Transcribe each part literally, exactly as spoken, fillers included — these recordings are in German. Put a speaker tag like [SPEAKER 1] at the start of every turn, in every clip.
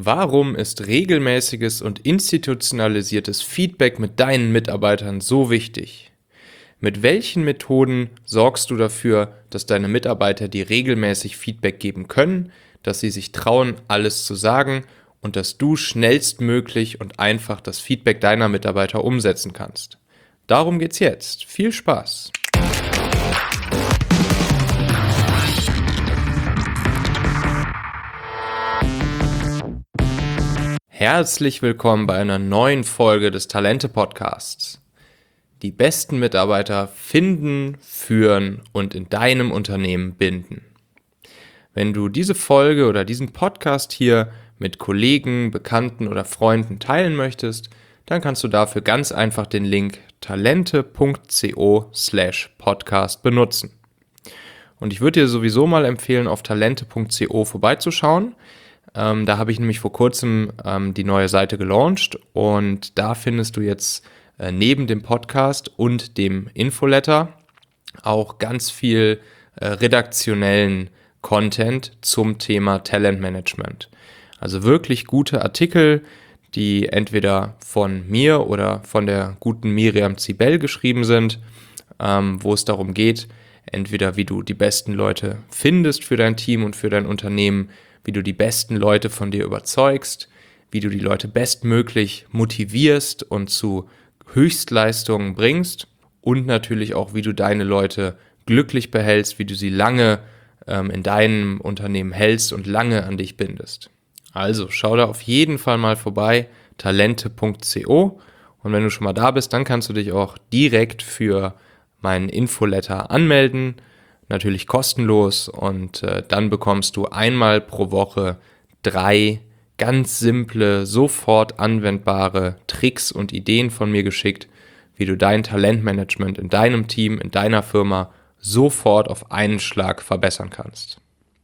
[SPEAKER 1] Warum ist regelmäßiges und institutionalisiertes Feedback mit deinen Mitarbeitern so wichtig? Mit welchen Methoden sorgst du dafür, dass deine Mitarbeiter dir regelmäßig Feedback geben können, dass sie sich trauen, alles zu sagen und dass du schnellstmöglich und einfach das Feedback deiner Mitarbeiter umsetzen kannst? Darum geht's jetzt. Viel Spaß! Herzlich willkommen bei einer neuen Folge des Talente-Podcasts. Die besten Mitarbeiter finden, führen und in deinem Unternehmen binden. Wenn du diese Folge oder diesen Podcast hier mit Kollegen, Bekannten oder Freunden teilen möchtest, dann kannst du dafür ganz einfach den Link talente.co slash podcast benutzen. Und ich würde dir sowieso mal empfehlen, auf talente.co vorbeizuschauen. Ähm, da habe ich nämlich vor kurzem ähm, die neue Seite gelauncht und da findest du jetzt äh, neben dem Podcast und dem Infoletter auch ganz viel äh, redaktionellen Content zum Thema Talentmanagement. Also wirklich gute Artikel, die entweder von mir oder von der guten Miriam Zibel geschrieben sind, ähm, wo es darum geht, entweder wie du die besten Leute findest für dein Team und für dein Unternehmen, wie du die besten Leute von dir überzeugst, wie du die Leute bestmöglich motivierst und zu Höchstleistungen bringst und natürlich auch, wie du deine Leute glücklich behältst, wie du sie lange ähm, in deinem Unternehmen hältst und lange an dich bindest. Also schau da auf jeden Fall mal vorbei, talente.co, und wenn du schon mal da bist, dann kannst du dich auch direkt für meinen Infoletter anmelden. Natürlich kostenlos, und äh, dann bekommst du einmal pro Woche drei ganz simple, sofort anwendbare Tricks und Ideen von mir geschickt, wie du dein Talentmanagement in deinem Team, in deiner Firma sofort auf einen Schlag verbessern kannst.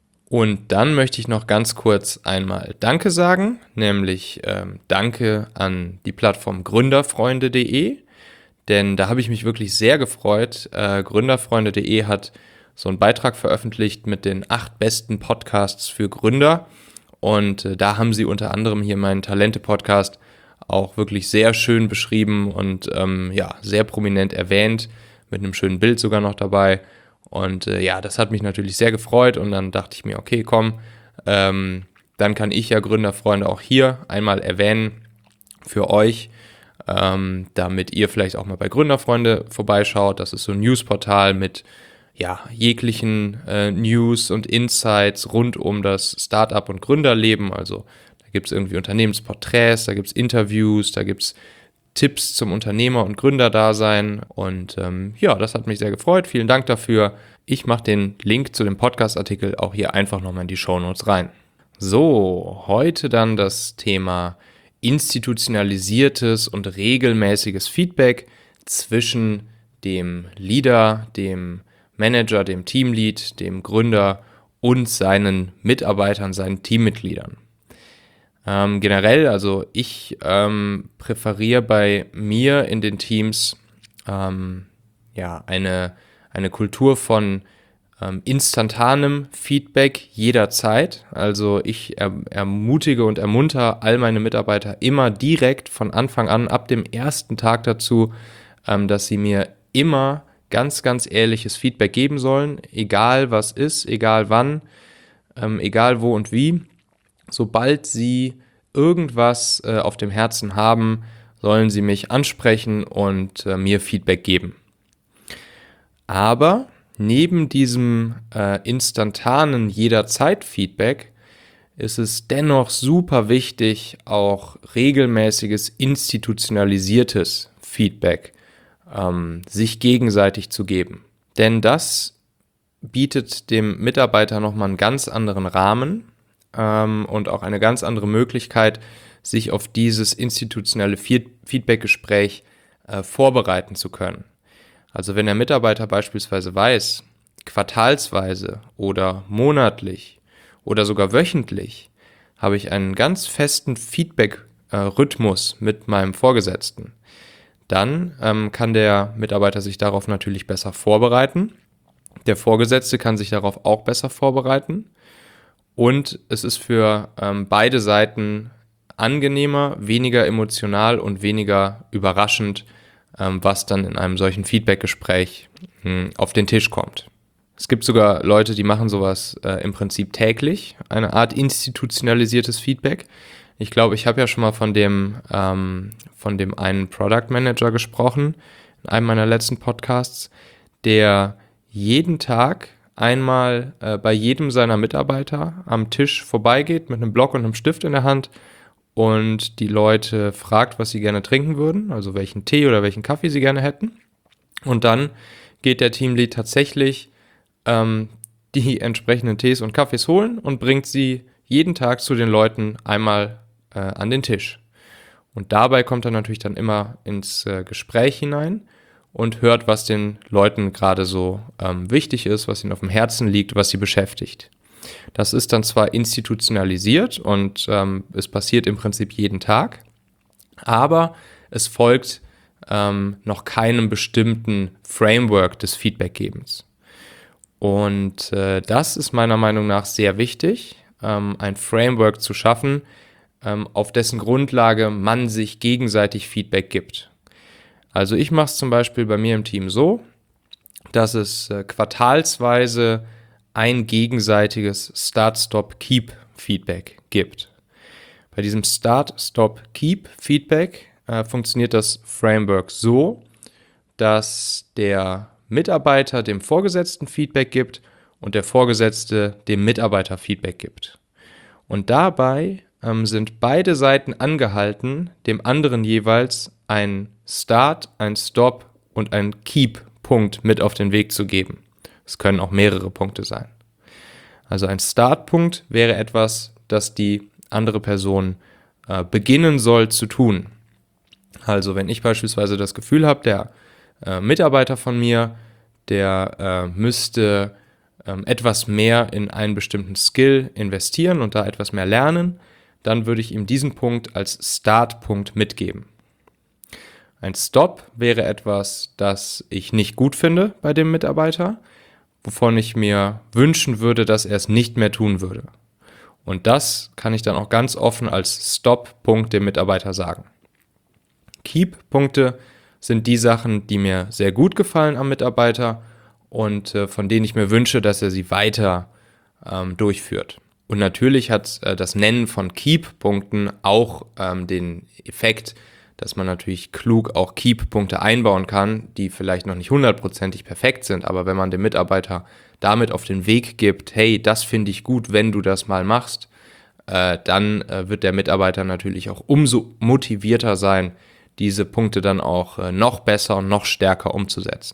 [SPEAKER 1] Und dann möchte ich noch ganz kurz einmal Danke sagen, nämlich ähm, Danke an die Plattform gründerfreunde punkt de, denn da habe ich mich wirklich sehr gefreut. Äh, gründerfreunde punkt de hat so einen Beitrag veröffentlicht mit den acht besten Podcasts für Gründer. Und äh, da haben sie unter anderem hier meinen Talente-Podcast auch wirklich sehr schön beschrieben und ähm, ja, sehr prominent erwähnt, mit einem schönen Bild sogar noch dabei. Und äh, ja, das hat mich natürlich sehr gefreut, und dann dachte ich mir, okay, komm, ähm, dann kann ich ja Gründerfreunde auch hier einmal erwähnen für euch, ähm, damit ihr vielleicht auch mal bei Gründerfreunde vorbeischaut. Das ist so ein Newsportal mit ja, jeglichen äh, News und Insights rund um das Startup- und Gründerleben. Also da gibt es irgendwie Unternehmensporträts, da gibt es Interviews, da gibt es Tipps zum Unternehmer- und Gründerdasein. Und ähm, ja, das hat mich sehr gefreut. Vielen Dank dafür. Ich mache den Link zu dem Podcast-Artikel auch hier einfach nochmal in die Shownotes rein. So, heute dann das Thema institutionalisiertes und regelmäßiges Feedback zwischen dem Leader, dem Manager, dem Teamlead, dem Gründer und seinen Mitarbeitern, seinen Teammitgliedern. Ähm, generell, also ich ähm, präferiere bei mir in den Teams ähm, ja, eine, eine Kultur von ähm, instantanem Feedback jederzeit. Also ich er, ermutige und ermuntere all meine Mitarbeiter immer direkt von Anfang an, ab dem ersten Tag dazu, ähm, dass sie mir immer ganz, ganz ehrliches Feedback geben sollen, egal was ist, egal wann, ähm, egal wo und wie. Sobald sie irgendwas äh, auf dem Herzen haben, sollen sie mich ansprechen und äh, mir Feedback geben. Aber neben diesem äh, instantanen Jederzeit-Feedback ist es dennoch super wichtig, auch regelmäßiges institutionalisiertes Feedback ähm, sich gegenseitig zu geben. Denn das bietet dem Mitarbeiter nochmal einen ganz anderen Rahmen ähm, und auch eine ganz andere Möglichkeit, sich auf dieses institutionelle Feedback-Gespräch äh, vorbereiten zu können. Also wenn der Mitarbeiter beispielsweise weiß, quartalsweise oder monatlich oder sogar wöchentlich habe ich einen ganz festen Feedback-Rhythmus mit meinem Vorgesetzten, dann ähm, kann der Mitarbeiter sich darauf natürlich besser vorbereiten. Der Vorgesetzte kann sich darauf auch besser vorbereiten. und es ist für ähm, beide Seiten angenehmer, weniger emotional und weniger überraschend, ähm, was dann in einem solchen Feedbackgespräch mh, auf den Tisch kommt. Es gibt sogar Leute, die machen sowas äh, im Prinzip täglich, eine Art institutionalisiertes Feedback. Ich glaube, ich habe ja schon mal von dem, ähm, von dem einen Product Manager gesprochen, in einem meiner letzten Podcasts, der jeden Tag einmal äh, bei jedem seiner Mitarbeiter am Tisch vorbeigeht mit einem Block und einem Stift in der Hand und die Leute fragt, was sie gerne trinken würden, also welchen Tee oder welchen Kaffee sie gerne hätten. Und dann geht der Teamlead tatsächlich ähm, die entsprechenden Tees und Kaffees holen und bringt sie jeden Tag zu den Leuten einmal äh, an den Tisch. Und dabei kommt er natürlich dann immer ins äh, Gespräch hinein und hört, was den Leuten gerade so ähm, wichtig ist, was ihnen auf dem Herzen liegt, was sie beschäftigt. Das ist dann zwar institutionalisiert und ähm, es passiert im Prinzip jeden Tag, aber es folgt ähm, noch keinem bestimmten Framework des Feedbackgebens. Und äh, das ist meiner Meinung nach sehr wichtig, ähm, ein Framework zu schaffen, ähm, auf dessen Grundlage man sich gegenseitig Feedback gibt. Also ich mache es zum Beispiel bei mir im Team so, dass es äh, quartalsweise ein gegenseitiges Start-Stop-Keep-Feedback gibt. Bei diesem Start-Stop-Keep-Feedback äh, funktioniert das Framework so, dass der Mitarbeiter dem Vorgesetzten Feedback gibt und der Vorgesetzte dem Mitarbeiter Feedback gibt. Und dabei ähm, sind beide Seiten angehalten, dem anderen jeweils ein Start, ein Stop und ein Keep-Punkt mit auf den Weg zu geben. Es können auch mehrere Punkte sein. Also ein Startpunkt wäre etwas, das die andere Person äh, beginnen soll zu tun. Also wenn ich beispielsweise das Gefühl habe, der äh, Mitarbeiter von mir, der äh, müsste äh, etwas mehr in einen bestimmten Skill investieren und da etwas mehr lernen, dann würde ich ihm diesen Punkt als Startpunkt mitgeben. Ein Stop wäre etwas, das ich nicht gut finde bei dem Mitarbeiter, wovon ich mir wünschen würde, dass er es nicht mehr tun würde. Und das kann ich dann auch ganz offen als Stop-Punkt dem Mitarbeiter sagen. Keep-Punkte sind die Sachen, die mir sehr gut gefallen am Mitarbeiter und äh, von denen ich mir wünsche, dass er sie weiter ähm, durchführt. Und natürlich hat äh, das Nennen von Keep-Punkten auch ähm, den Effekt, dass man natürlich klug auch Keep-Punkte einbauen kann, die vielleicht noch nicht hundertprozentig perfekt sind, aber wenn man dem Mitarbeiter damit auf den Weg gibt, hey, das finde ich gut, wenn du das mal machst, äh, dann äh, wird der Mitarbeiter natürlich auch umso motivierter sein, diese Punkte dann auch äh, noch besser und noch stärker umzusetzen.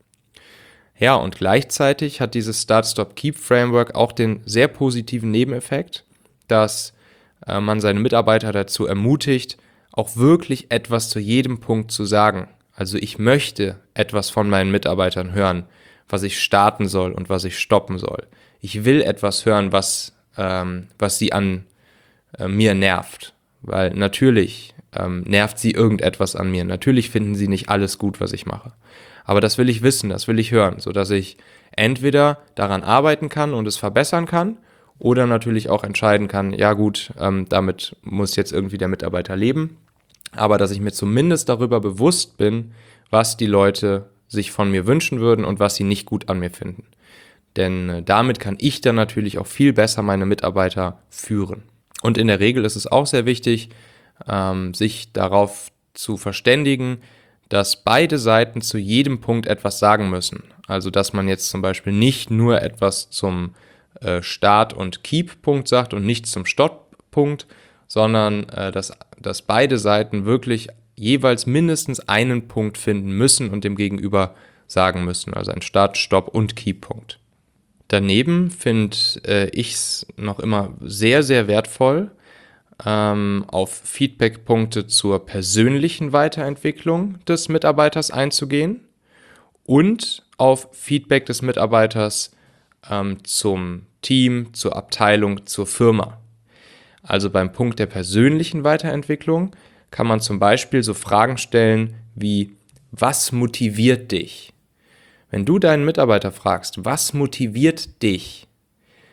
[SPEAKER 1] Ja, und gleichzeitig hat dieses Start-Stop-Keep-Framework auch den sehr positiven Nebeneffekt, dass äh, man seine Mitarbeiter dazu ermutigt, auch wirklich etwas zu jedem Punkt zu sagen. Also ich möchte etwas von meinen Mitarbeitern hören, was ich starten soll und was ich stoppen soll. Ich will etwas hören, was, ähm, was sie an äh, mir nervt. Weil natürlich ähm, nervt sie irgendetwas an mir. Natürlich finden sie nicht alles gut, was ich mache. Aber das will ich wissen, das will ich hören, sodass ich entweder daran arbeiten kann und es verbessern kann oder natürlich auch entscheiden kann, ja gut, ähm, damit muss jetzt irgendwie der Mitarbeiter leben. Aber dass ich mir zumindest darüber bewusst bin, was die Leute sich von mir wünschen würden und was sie nicht gut an mir finden. Denn äh, damit kann ich dann natürlich auch viel besser meine Mitarbeiter führen. Und in der Regel ist es auch sehr wichtig, ähm, sich darauf zu verständigen, dass beide Seiten zu jedem Punkt etwas sagen müssen. Also dass man jetzt zum Beispiel nicht nur etwas zum äh, Start- und Keep-Punkt sagt und nichts zum Stopp-Punkt, sondern äh, dass, dass beide Seiten wirklich jeweils mindestens einen Punkt finden müssen und dem Gegenüber sagen müssen. Also ein Start-, Stopp- und Keep-Punkt. Daneben finde äh, ich es noch immer sehr, sehr wertvoll, ähm, auf Feedbackpunkte zur persönlichen Weiterentwicklung des Mitarbeiters einzugehen und auf Feedback des Mitarbeiters ähm, zum Team, zur Abteilung, zur Firma. Also beim Punkt der persönlichen Weiterentwicklung kann man zum Beispiel so Fragen stellen wie: Was motiviert dich? Wenn du deinen Mitarbeiter fragst, was motiviert dich?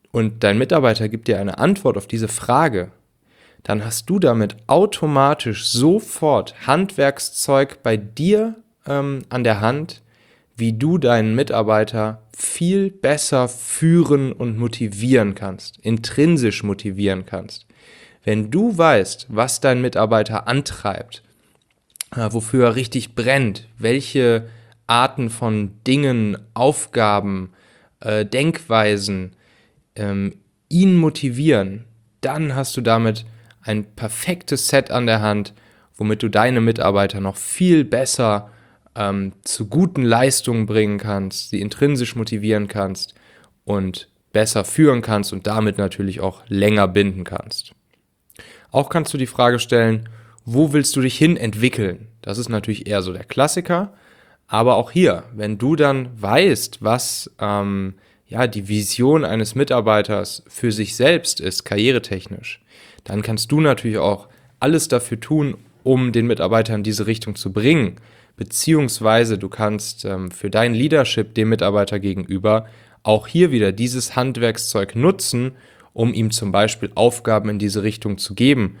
[SPEAKER 1] und dein Mitarbeiter gibt dir eine Antwort auf diese Frage, dann hast du damit automatisch sofort Handwerkszeug bei dir ähm, an der Hand, wie du deinen Mitarbeiter viel besser führen und motivieren kannst, intrinsisch motivieren kannst. Wenn du weißt, was dein Mitarbeiter antreibt, äh, wofür er richtig brennt, welche Arten von Dingen, Aufgaben, äh, Denkweisen ähm, ihn motivieren, dann hast du damit ein perfektes Set an der Hand, womit du deine Mitarbeiter noch viel besser ähm, zu guten Leistungen bringen kannst, sie intrinsisch motivieren kannst und besser führen kannst und damit natürlich auch länger binden kannst. Auch kannst du die Frage stellen, wo willst du dich hin entwickeln? Das ist natürlich eher so der Klassiker, aber auch hier, wenn du dann weißt, was ähm, ja, die Vision eines Mitarbeiters für sich selbst ist, karrieretechnisch, dann kannst du natürlich auch alles dafür tun, um den Mitarbeiter in diese Richtung zu bringen. Beziehungsweise du kannst ähm, für dein Leadership dem Mitarbeiter gegenüber auch hier wieder dieses Handwerkszeug nutzen, um ihm zum Beispiel Aufgaben in diese Richtung zu geben,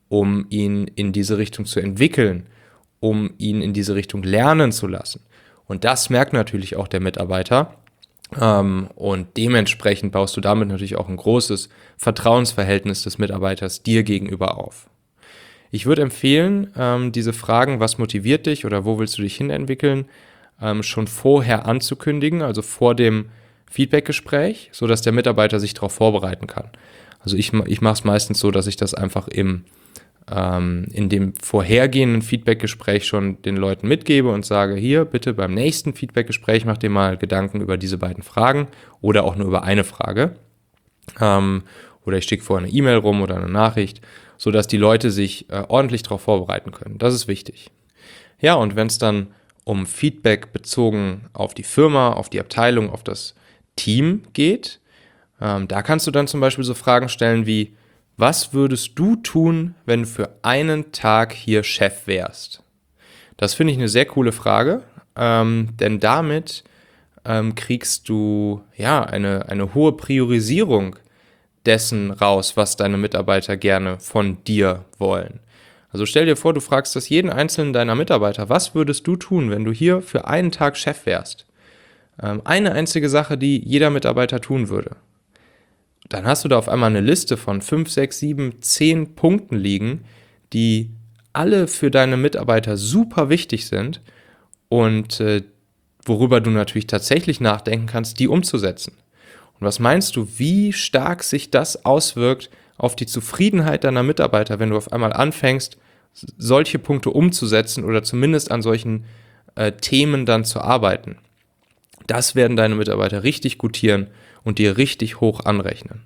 [SPEAKER 1] um ihn in diese Richtung zu entwickeln, um ihn in diese Richtung lernen zu lassen. Und das merkt natürlich auch der Mitarbeiter. Ähm, und dementsprechend baust du damit natürlich auch ein großes Vertrauensverhältnis des Mitarbeiters dir gegenüber auf. Ich würde empfehlen, ähm, diese Fragen, was motiviert dich oder wo willst du dich hin entwickeln, ähm, schon vorher anzukündigen, also vor dem Feedbackgespräch, sodass der Mitarbeiter sich darauf vorbereiten kann. Also ich, ich mache es meistens so, dass ich das einfach im, ähm, in dem vorhergehenden Feedbackgespräch schon den Leuten mitgebe und sage, hier bitte beim nächsten Feedbackgespräch mach dir mal Gedanken über diese beiden Fragen oder auch nur über eine Frage. Ähm, oder ich schicke vorher eine E-Mail rum oder eine Nachricht, sodass die Leute sich äh, ordentlich darauf vorbereiten können. Das ist wichtig. Ja, und wenn es dann um Feedback bezogen auf die Firma, auf die Abteilung, auf das Team geht, ähm, da kannst du dann zum Beispiel so Fragen stellen wie, was würdest du tun, wenn du für einen Tag hier Chef wärst? Das finde ich eine sehr coole Frage, ähm, denn damit ähm, kriegst du ja eine, eine hohe Priorisierung dessen raus, was deine Mitarbeiter gerne von dir wollen. Also stell dir vor, du fragst das jeden einzelnen deiner Mitarbeiter, was würdest du tun, wenn du hier für einen Tag Chef wärst? Ähm, eine einzige Sache, die jeder Mitarbeiter tun würde. Dann hast du da auf einmal eine Liste von fünf, sechs, sieben, zehn Punkten liegen, die alle für deine Mitarbeiter super wichtig sind und äh, worüber du natürlich tatsächlich nachdenken kannst, die umzusetzen. Und was meinst du, wie stark sich das auswirkt auf die Zufriedenheit deiner Mitarbeiter, wenn du auf einmal anfängst, solche Punkte umzusetzen oder zumindest an solchen äh, Themen dann zu arbeiten? Das werden deine Mitarbeiter richtig gutieren und dir richtig hoch anrechnen.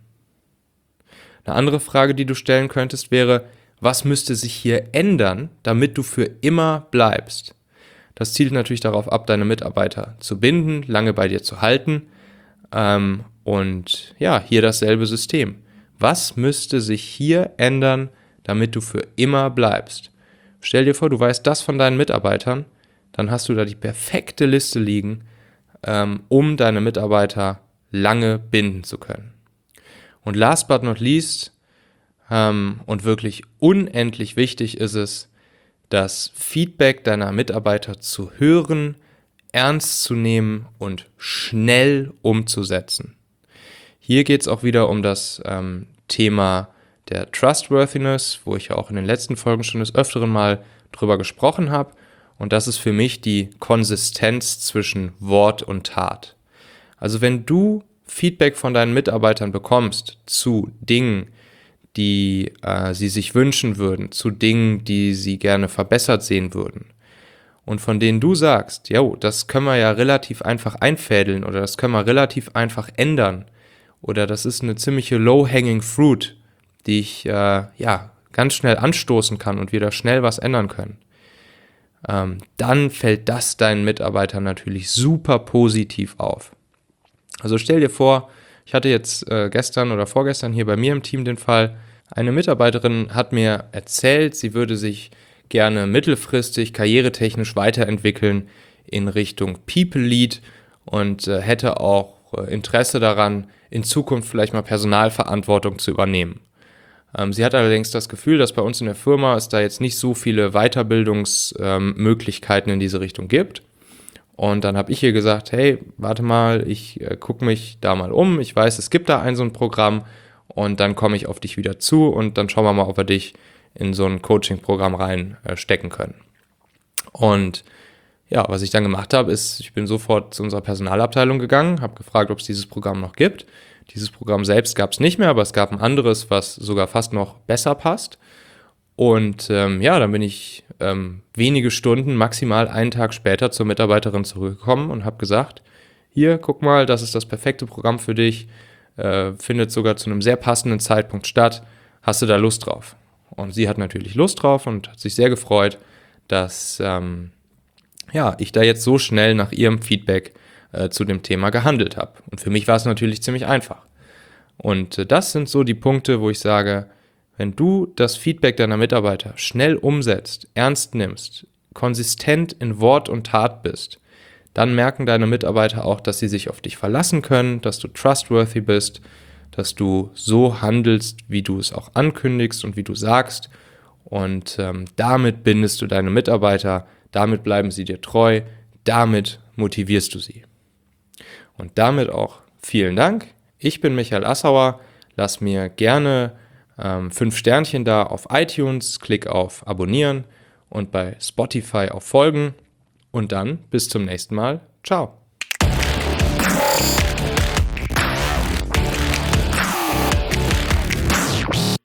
[SPEAKER 1] Eine andere Frage, die du stellen könntest, wäre, was müsste sich hier ändern, damit du für immer bleibst? Das zielt natürlich darauf ab, deine Mitarbeiter zu binden, lange bei dir zu halten. Ähm, und ja, hier dasselbe System. Was müsste sich hier ändern, damit du für immer bleibst? Stell dir vor, du weißt das von deinen Mitarbeitern, dann hast du da die perfekte Liste liegen, ähm, um deine Mitarbeiter lange binden zu können. Und last but not least, ähm, und wirklich unendlich wichtig ist es, das Feedback deiner Mitarbeiter zu hören, ernst zu nehmen und schnell umzusetzen. Hier geht es auch wieder um das ähm, Thema der Trustworthiness, wo ich ja auch in den letzten Folgen schon des Öfteren mal drüber gesprochen habe. Und das ist für mich die Konsistenz zwischen Wort und Tat. Also wenn du Feedback von deinen Mitarbeitern bekommst zu Dingen, die äh, sie sich wünschen würden, zu Dingen, die sie gerne verbessert sehen würden, und von denen du sagst, ja, das können wir ja relativ einfach einfädeln oder das können wir relativ einfach ändern oder das ist eine ziemliche low-hanging fruit, die ich äh, ja ganz schnell anstoßen kann und wir da schnell was ändern können, ähm, dann fällt das deinen Mitarbeitern natürlich super positiv auf. Also stell dir vor, ich hatte jetzt äh, gestern oder vorgestern hier bei mir im Team den Fall, eine Mitarbeiterin hat mir erzählt, sie würde sich gerne mittelfristig karrieretechnisch weiterentwickeln in Richtung People Lead und äh, hätte auch auch äh, Interesse daran, in Zukunft vielleicht mal Personalverantwortung zu übernehmen. Ähm, sie hat allerdings das Gefühl, dass bei uns in der Firma es da jetzt nicht so viele Weiterbildungsmöglichkeiten ähm, in diese Richtung gibt. Und dann habe ich ihr gesagt, hey, warte mal, ich äh, gucke mich da mal um. Ich weiß, es gibt da ein so ein Programm und dann komme ich auf dich wieder zu und dann schauen wir mal, ob wir dich in so ein Coaching-Programm reinstecken äh, können. Und ja, was ich dann gemacht habe, ist, ich bin sofort zu unserer Personalabteilung gegangen, habe gefragt, ob es dieses Programm noch gibt. Dieses Programm selbst gab es nicht mehr, aber es gab ein anderes, was sogar fast noch besser passt. Und ähm, ja, dann bin ich ähm, wenige Stunden, maximal einen Tag später zur Mitarbeiterin zurückgekommen und habe gesagt, hier, guck mal, das ist das perfekte Programm für dich, äh, findet sogar zu einem sehr passenden Zeitpunkt statt, hast du da Lust drauf? Und sie hat natürlich Lust drauf und hat sich sehr gefreut, dass ähm, ja, ich da jetzt so schnell nach ihrem Feedback äh, zu dem Thema gehandelt habe. Und für mich war es natürlich ziemlich einfach. Und äh, das sind so die Punkte, wo ich sage, wenn du das Feedback deiner Mitarbeiter schnell umsetzt, ernst nimmst, konsistent in Wort und Tat bist, dann merken deine Mitarbeiter auch, dass sie sich auf dich verlassen können, dass du trustworthy bist, dass du so handelst, wie du es auch ankündigst und wie du sagst. Und ähm, damit bindest du deine Mitarbeiter, damit bleiben sie dir treu, damit motivierst du sie. Und damit auch vielen Dank. Ich bin Michael Assauer. Lass mir gerne ähm, fünf Sternchen da auf iTunes, klick auf Abonnieren und bei Spotify auf Folgen. Und dann bis zum nächsten Mal. Ciao.